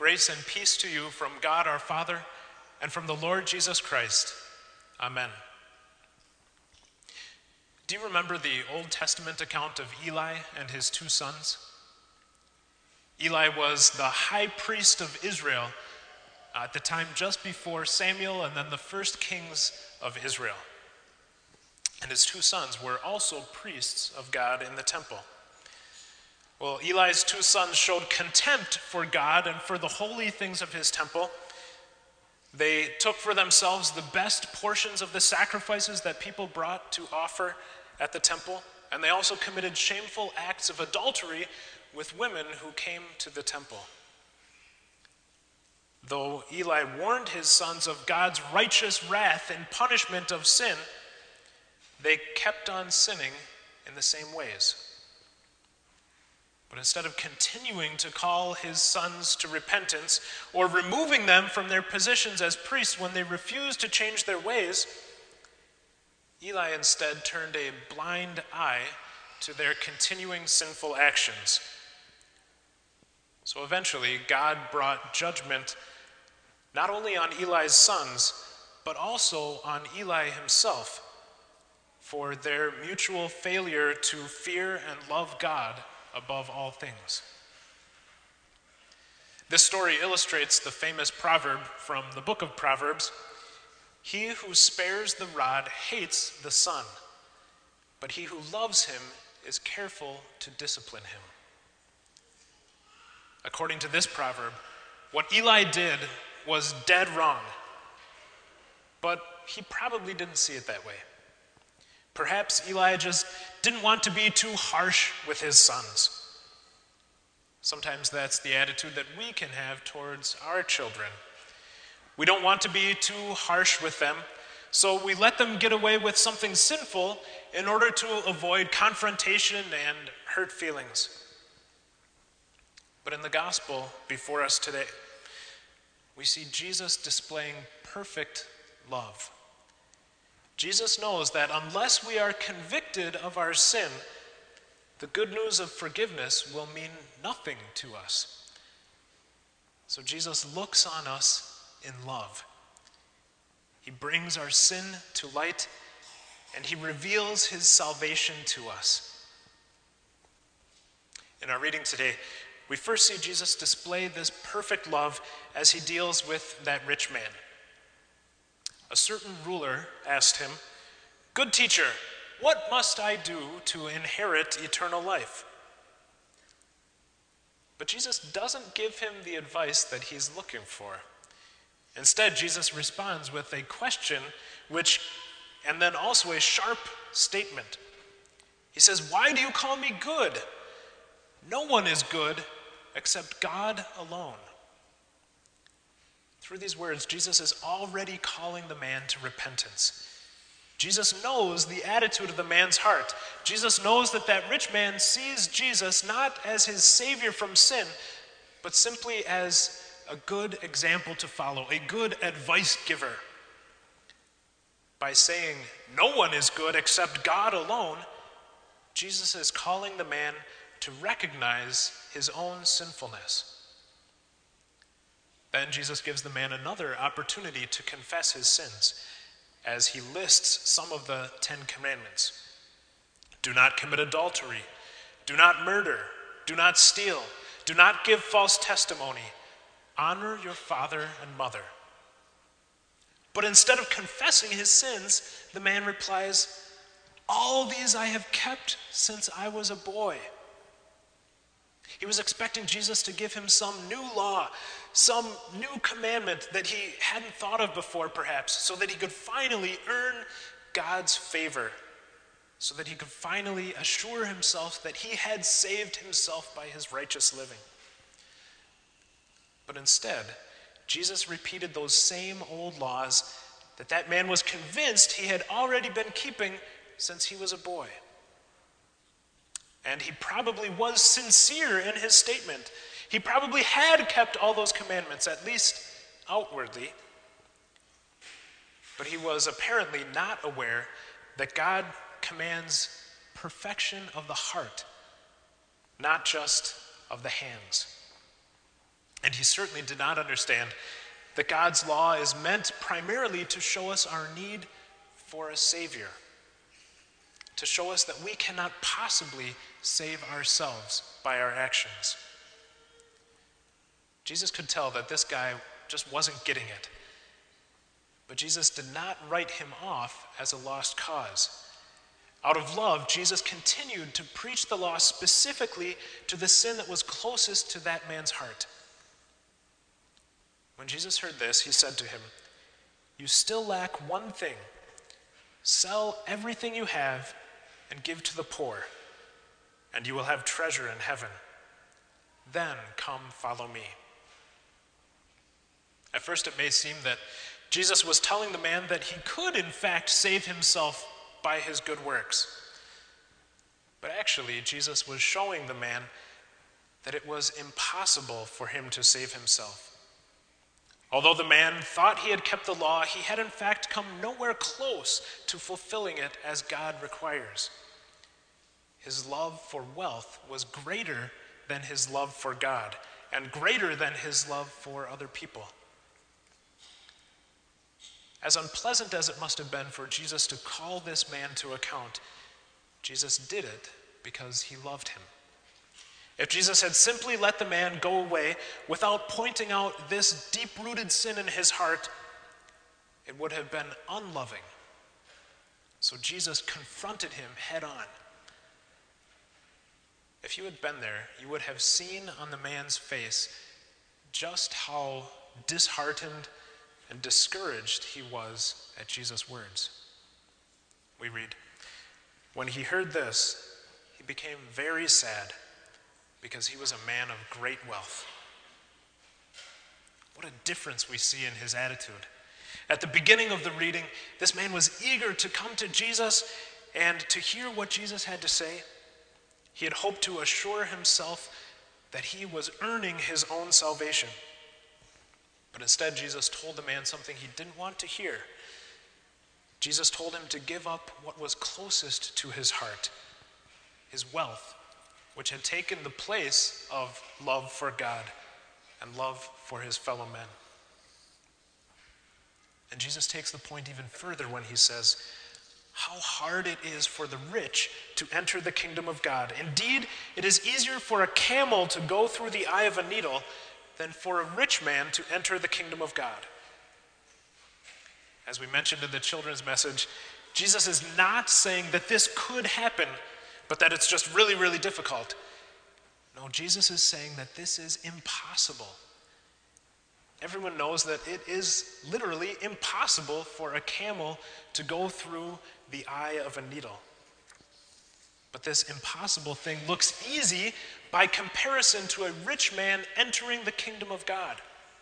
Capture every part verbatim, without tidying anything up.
Grace and peace to you from God our Father and from the Lord Jesus Christ. Amen. Do you remember the Old Testament account of Eli and his two sons? Eli was the high priest of Israel at the time just before Samuel and then the first kings of Israel. And his two sons were also priests of God in the temple. Well, Eli's two sons showed contempt for God and for the holy things of his temple. They took for themselves the best portions of the sacrifices that people brought to offer at the temple, and they also committed shameful acts of adultery with women who came to the temple. Though Eli warned his sons of God's righteous wrath and punishment of sin, they kept on sinning in the same ways. But instead of continuing to call his sons to repentance or removing them from their positions as priests when they refused to change their ways, Eli instead turned a blind eye to their continuing sinful actions. So eventually, God brought judgment not only on Eli's sons, but also on Eli himself for their mutual failure to fear and love God above all things. This story illustrates the famous proverb from the book of Proverbs: "He who spares the rod hates the son, but he who loves him is careful to discipline him." According to this proverb, what Eli did was dead wrong, but he probably didn't see it that way. Perhaps Eli just didn't want to be too harsh with his sons. Sometimes that's the attitude that we can have towards our children. We don't want to be too harsh with them, so we let them get away with something sinful in order to avoid confrontation and hurt feelings. But in the gospel before us today, we see Jesus displaying perfect love. Jesus knows that unless we are convicted of our sin, the good news of forgiveness will mean nothing to us. So Jesus looks on us in love. He brings our sin to light, and he reveals his salvation to us. In our reading today, we first see Jesus display this perfect love as he deals with that rich man. A certain ruler asked him, "Good teacher, what must I do to inherit eternal life?" But Jesus doesn't give him the advice that he's looking for. Instead, Jesus responds with a question, which, and then also a sharp statement. He says, "Why do you call me good? No one is good except God alone." Through these words, Jesus is already calling the man to repentance. Jesus knows the attitude of the man's heart. Jesus knows that that rich man sees Jesus not as his savior from sin, but simply as a good example to follow, a good advice giver. By saying, "No one is good except God alone," Jesus is calling the man to recognize his own sinfulness. Then Jesus gives the man another opportunity to confess his sins as he lists some of the Ten Commandments. Do not commit adultery. Do not murder. Do not steal. Do not give false testimony. Honor your father and mother. But instead of confessing his sins, the man replies, "All these I have kept since I was a boy." He was expecting Jesus to give him some new law, some new commandment that he hadn't thought of before, perhaps, so that he could finally earn God's favor, so that he could finally assure himself that he had saved himself by his righteous living. But instead, Jesus repeated those same old laws that that man was convinced he had already been keeping since he was a boy. And he probably was sincere in his statement. He probably had kept all those commandments, at least outwardly. But he was apparently not aware that God commands perfection of the heart, not just of the hands. And he certainly did not understand that God's law is meant primarily to show us our need for a Savior, to show us that we cannot possibly save ourselves by our actions. Jesus could tell that this guy just wasn't getting it. But Jesus did not write him off as a lost cause. Out of love, Jesus continued to preach the law specifically to the sin that was closest to that man's heart. When Jesus heard this, he said to him, "You still lack one thing. Sell everything you have and give to the poor, and you will have treasure in heaven. Then come follow me." At first it may seem that Jesus was telling the man that he could in fact save himself by his good works. But actually, Jesus was showing the man that it was impossible for him to save himself. Although the man thought he had kept the law, he had in fact come nowhere close to fulfilling it as God requires. His love for wealth was greater than his love for God, and greater than his love for other people. As unpleasant as it must have been for Jesus to call this man to account, Jesus did it because he loved him. If Jesus had simply let the man go away without pointing out this deep-rooted sin in his heart, it would have been unloving. So Jesus confronted him head on. If you had been there, you would have seen on the man's face just how disheartened and discouraged he was at Jesus' words. We read, "When he heard this, he became very sad, because he was a man of great wealth." What a difference we see in his attitude. At the beginning of the reading, this man was eager to come to Jesus and to hear what Jesus had to say. He had hoped to assure himself that he was earning his own salvation. But instead, Jesus told the man something he didn't want to hear. Jesus told him to give up what was closest to his heart, his wealth, which had taken the place of love for God and love for his fellow men. And Jesus takes the point even further when he says, "How hard it is for the rich to enter the kingdom of God. Indeed, it is easier for a camel to go through the eye of a needle than for a rich man to enter the kingdom of God." As we mentioned in the children's message, Jesus is not saying that this could happen, but that it's just really, really difficult. No, Jesus is saying that this is impossible. Everyone knows that it is literally impossible for a camel to go through the eye of a needle. But this impossible thing looks easy by comparison to a rich man entering the kingdom of God.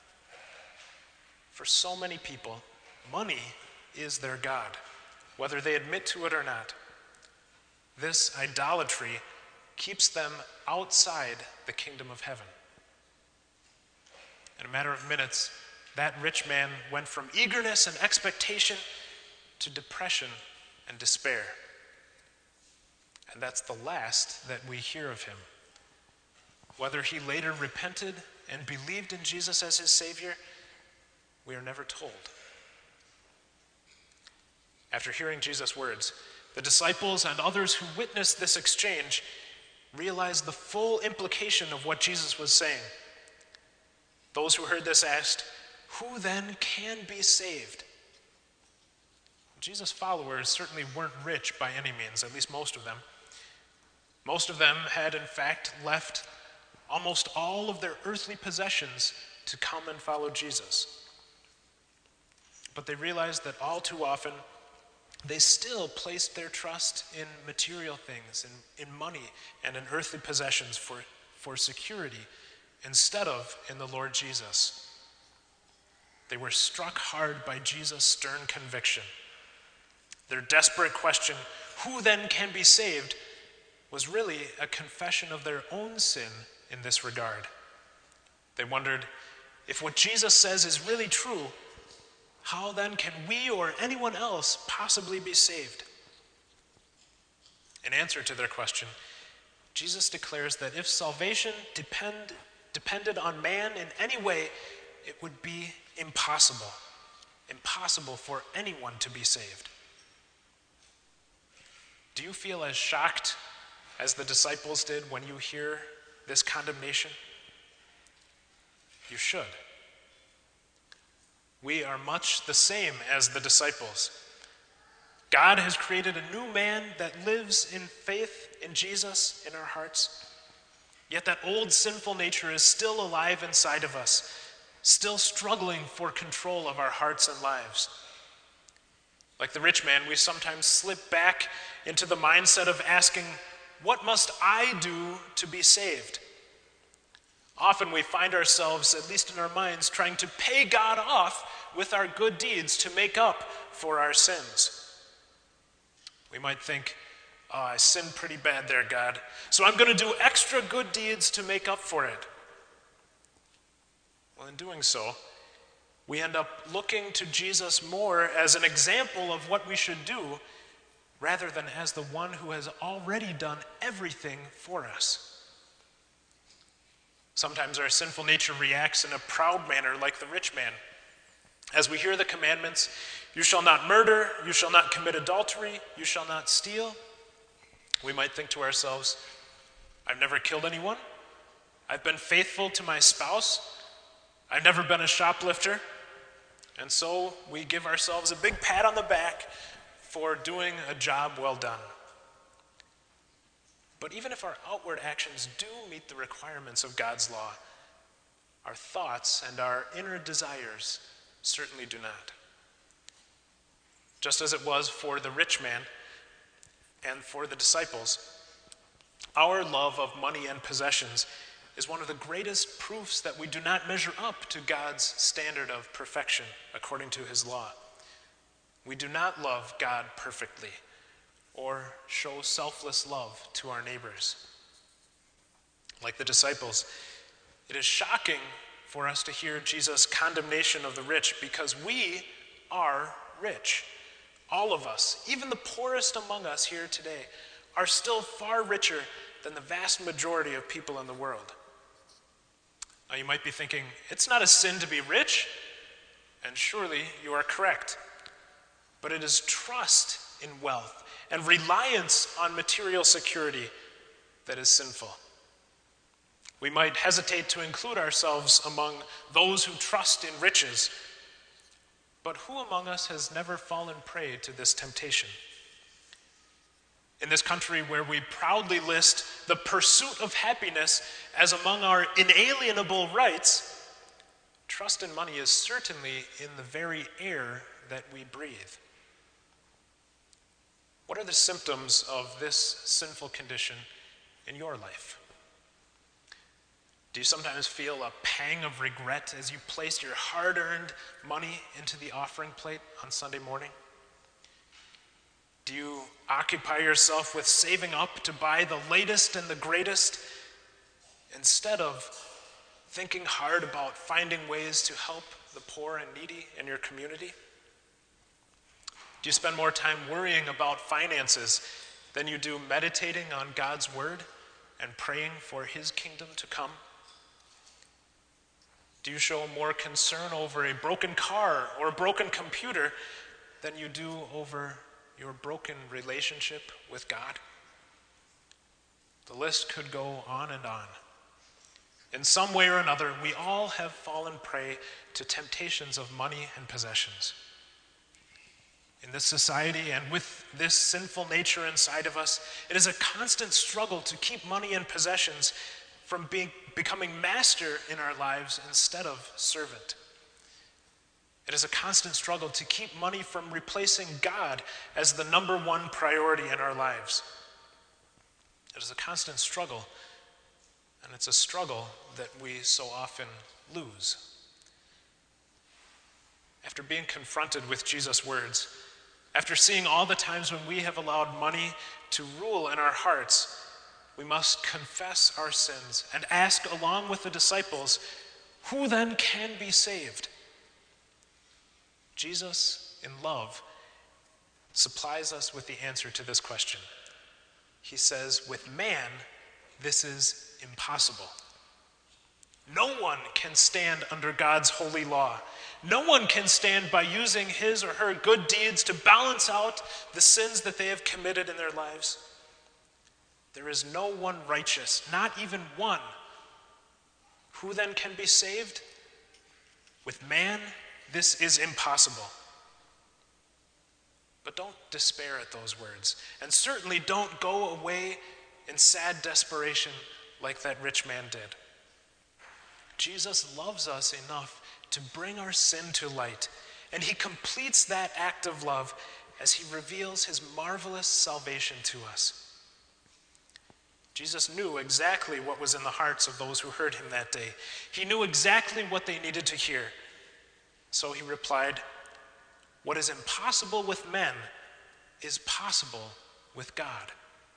For so many people, money is their God, whether they admit to it or not. This idolatry keeps them outside the kingdom of heaven. In a matter of minutes, that rich man went from eagerness and expectation to depression and despair. And that's the last that we hear of him. Whether he later repented and believed in Jesus as his Savior, we are never told. After hearing Jesus' words, the disciples and others who witnessed this exchange realized the full implication of what Jesus was saying. Those who heard this asked, "Who then can be saved?" Jesus' followers certainly weren't rich by any means, at least most of them. Most of them had, in fact, left almost all of their earthly possessions to come and follow Jesus. But they realized that all too often, they still placed their trust in material things, in, in money, and in earthly possessions for, for security, instead of in the Lord Jesus. They were struck hard by Jesus' stern conviction. Their desperate question, "Who then can be saved?" was really a confession of their own sin in this regard. They wondered, if what Jesus says is really true, how then can we or anyone else possibly be saved? In answer to their question, Jesus declares that if salvation depend, depended on man in any way, it would be impossible. Impossible for anyone to be saved. Do you feel as shocked as the disciples did when you hear this condemnation? You should. We are much the same as the disciples. God has created a new man that lives in faith in Jesus in our hearts. Yet that old sinful nature is still alive inside of us, still struggling for control of our hearts and lives. Like the rich man, we sometimes slip back into the mindset of asking, what must I do to be saved? Often we find ourselves, at least in our minds, trying to pay God off with our good deeds to make up for our sins. We might think, oh, I sinned pretty bad there, God, so I'm going to do extra good deeds to make up for it. Well, in doing so, we end up looking to Jesus more as an example of what we should do rather than as the one who has already done everything for us. Sometimes our sinful nature reacts in a proud manner like the rich man. As we hear the commandments, you shall not murder, you shall not commit adultery, you shall not steal, we might think to ourselves, I've never killed anyone, I've been faithful to my spouse, I've never been a shoplifter, and so we give ourselves a big pat on the back for doing a job well done. But even if our outward actions do meet the requirements of God's law, our thoughts and our inner desires certainly do not. Just as it was for the rich man and for the disciples, our love of money and possessions is one of the greatest proofs that we do not measure up to God's standard of perfection according to his law. We do not love God perfectly or show selfless love to our neighbors. Like the disciples, it is shocking for us to hear Jesus' condemnation of the rich because we are rich. All of us, even the poorest among us here today, are still far richer than the vast majority of people in the world. Now you might be thinking, it's not a sin to be rich, and surely you are correct. But it is trust in wealth and reliance on material security that is sinful. We might hesitate to include ourselves among those who trust in riches, but who among us has never fallen prey to this temptation? In this country where we proudly list the pursuit of happiness as among our inalienable rights, trust in money is certainly in the very air that we breathe. What are the symptoms of this sinful condition in your life? Do you sometimes feel a pang of regret as you place your hard-earned money into the offering plate on Sunday morning? Do you occupy yourself with saving up to buy the latest and the greatest instead of thinking hard about finding ways to help the poor and needy in your community? Do you spend more time worrying about finances than you do meditating on God's word and praying for his kingdom to come? Do you show more concern over a broken car or a broken computer than you do over your broken relationship with God? The list could go on and on. In some way or another, we all have fallen prey to temptations of money and possessions. In this society and with this sinful nature inside of us, it is a constant struggle to keep money and possessions from being, becoming master in our lives instead of servant. It is a constant struggle to keep money from replacing God as the number one priority in our lives. It is a constant struggle, and it's a struggle that we so often lose. After being confronted with Jesus' words, after seeing all the times when we have allowed money to rule in our hearts, we must confess our sins and ask, along with the disciples, who then can be saved? Jesus, in love, supplies us with the answer to this question. He says, with man, this is impossible. No one can stand under God's holy law. No one can stand by using his or her good deeds to balance out the sins that they have committed in their lives. There is no one righteous, not even one. Who then can be saved? With man, this is impossible. But don't despair at those words, and certainly don't go away in sad desperation like that rich man did. Jesus loves us enough to bring our sin to light, and he completes that act of love as he reveals his marvelous salvation to us. Jesus knew exactly what was in the hearts of those who heard him that day. He knew exactly what they needed to hear. So he replied, "What is impossible with men is possible with God."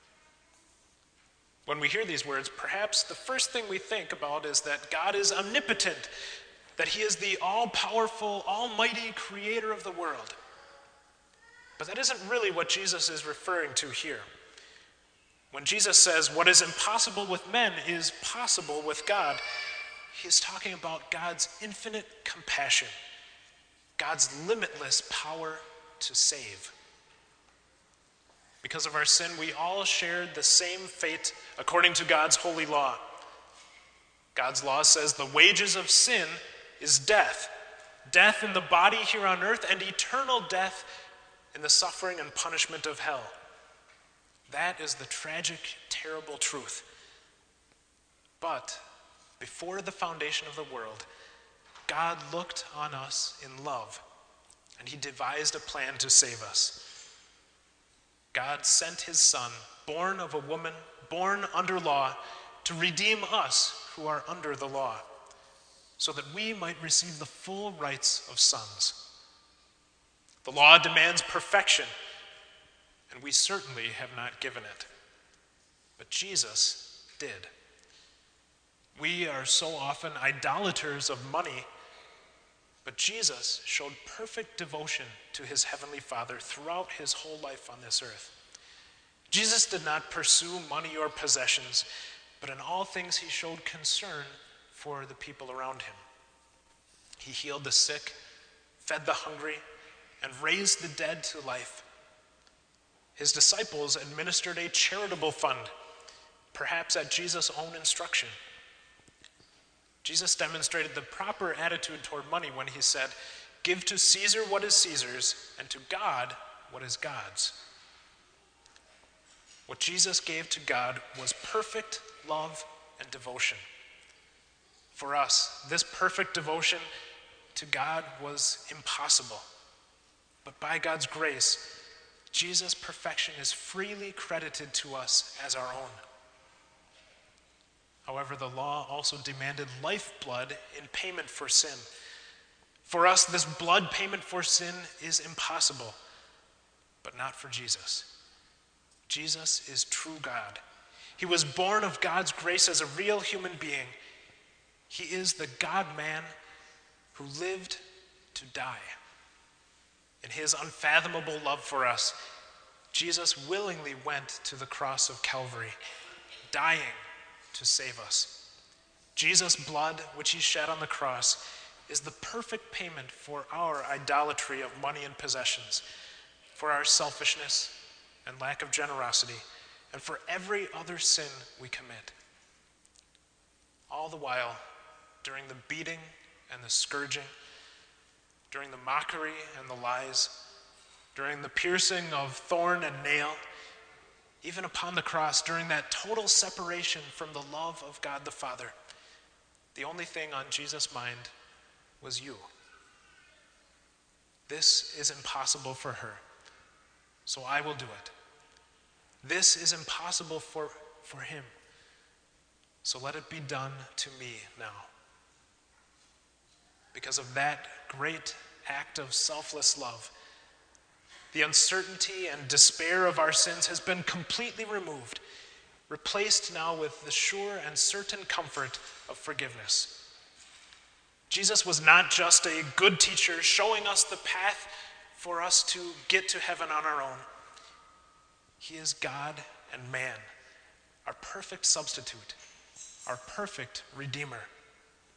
When we hear these words, perhaps the first thing we think about is that God is omnipotent, that he is the all-powerful, almighty creator of the world. But that isn't really what Jesus is referring to here. When Jesus says, "What is impossible with men is possible with God," he's talking about God's infinite compassion, God's limitless power to save. Because of our sin, we all shared the same fate according to God's holy law. God's law says the wages of sin is death, death in the body here on earth, and eternal death in the suffering and punishment of hell. That is the tragic, terrible truth. But before the foundation of the world, God looked on us in love, and he devised a plan to save us. God sent his Son, born of a woman, born under law, to redeem us who are under the law, so that we might receive the full rights of sons. The law demands perfection, and we certainly have not given it. But Jesus did. We are so often idolaters of money, but Jesus showed perfect devotion to his heavenly Father throughout his whole life on this earth. Jesus did not pursue money or possessions, but in all things he showed concern for the people around him. He healed the sick, fed the hungry, and raised the dead to life. His disciples administered a charitable fund, perhaps at Jesus' own instruction. Jesus demonstrated the proper attitude toward money when he said, "Give to Caesar what is Caesar's, and to God what is God's." What Jesus gave to God was perfect love and devotion. For us, this perfect devotion to God was impossible. But by God's grace, Jesus' perfection is freely credited to us as our own. However, the law also demanded lifeblood in payment for sin. For us, this blood payment for sin is impossible, but not for Jesus. Jesus is true God. He was born of God's grace as a real human being. He is the God-man who lived to die. In his unfathomable love for us, Jesus willingly went to the cross of Calvary, dying to save us. Jesus' blood, which he shed on the cross, is the perfect payment for our idolatry of money and possessions, for our selfishness and lack of generosity, and for every other sin we commit. All the while, during the beating and the scourging, during the mockery and the lies, during the piercing of thorn and nail, even upon the cross, during that total separation from the love of God the Father, the only thing on Jesus' mind was you. This is impossible for her, so I will do it. This is impossible for, for him, so let it be done to me now. Because of that great act of selfless love, the uncertainty and despair of our sins has been completely removed, replaced now with the sure and certain comfort of forgiveness. Jesus was not just a good teacher showing us the path for us to get to heaven on our own. He is God and man, our perfect substitute, our perfect Redeemer.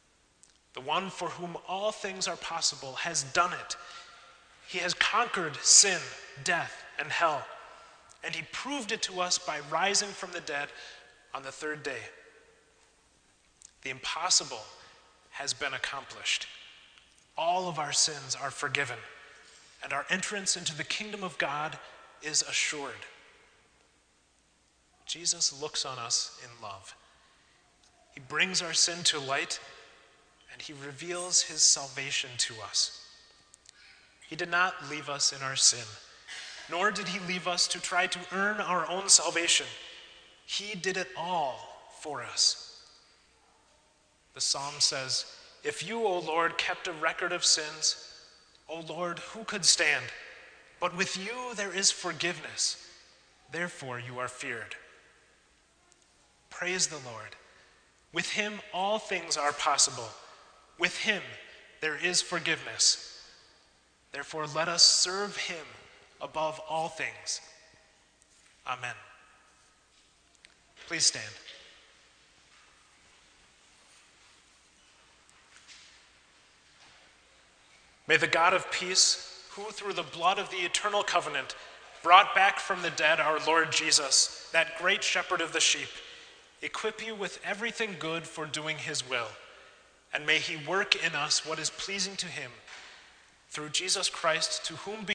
one for whom all things are possible, has done it. He has conquered sin, death, and hell, and he proved it to us by rising from the dead on the third day. The impossible has been accomplished. All of our sins are forgiven, and our entrance into the kingdom of God is assured. Jesus looks on us in love. He brings our sin to light, and he reveals his salvation to us. He did not leave us in our sin, nor did he leave us to try to earn our own salvation. He did it all for us. The psalm says, "If you, O Lord, kept a record of sins, O Lord, who could stand? But with you there is forgiveness. Therefore you are feared." Praise the Lord. With him all things are possible. With him there is forgiveness. Therefore let us serve him above all things. Amen. Please stand. May the God of peace, who through the blood of the eternal covenant brought back from the dead our Lord Jesus, that great shepherd of the sheep, equip you with everything good for doing his will, and may he work in us what is pleasing to him, through Jesus Christ, to whom be